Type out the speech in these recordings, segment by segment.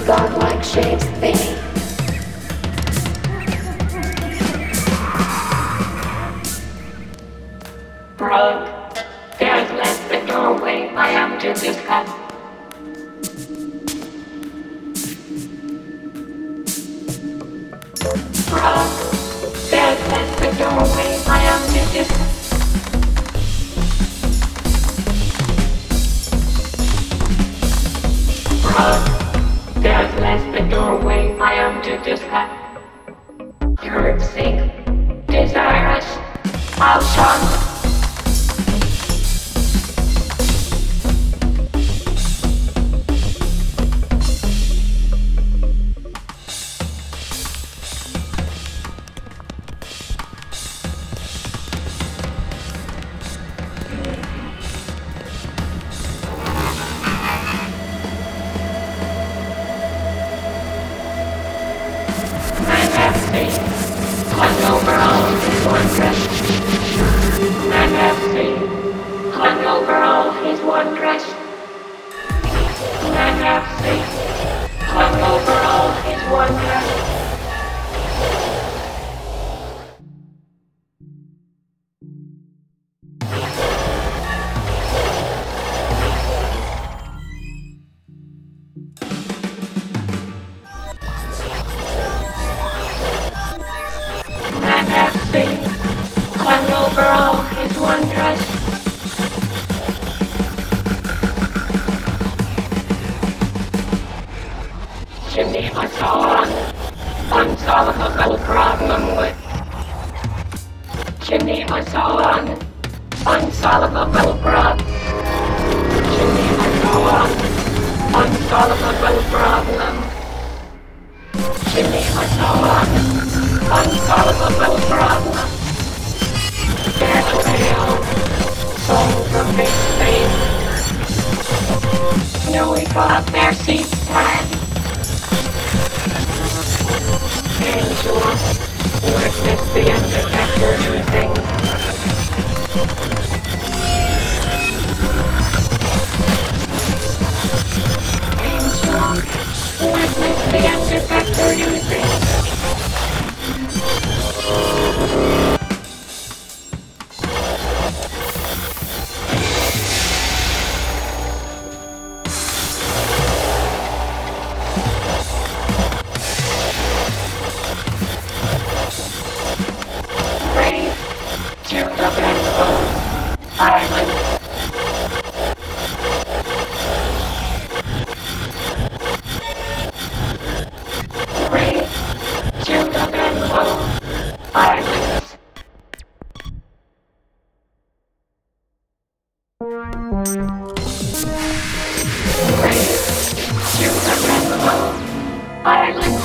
godlike shapes fade. Broke, there's less the doorway I am to discuss. Broke, there's less the doorway I am to discuss. There's less the doorway I am to discuss. Curtsy, desirous, I'll shun. Hung over all his one dress. Man FC, hung over all his one dress. Man FC, hung over all his one dress. Hung over all his one dress. Jimmy was on unsolvable problem with. Jimmy was on unsolvable problem. Jimmy was on unsolvable problem. Jimmy was on unsolvable problem. There's a veil, soul from big space. Snowy got their seats time. Angels, witness the undetector using. Angels, witness the undetector using. Island. Three to the Benbow Islands. Three to the Benbow Islands.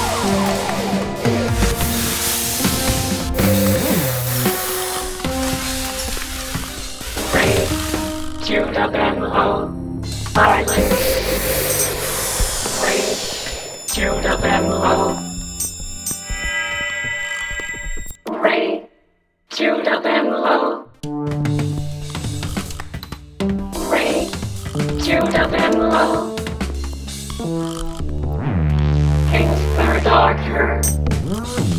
To the Benbow Islands. Three to the Benbow. Three to the Benbow. Three to the Benbow. King's third doctor.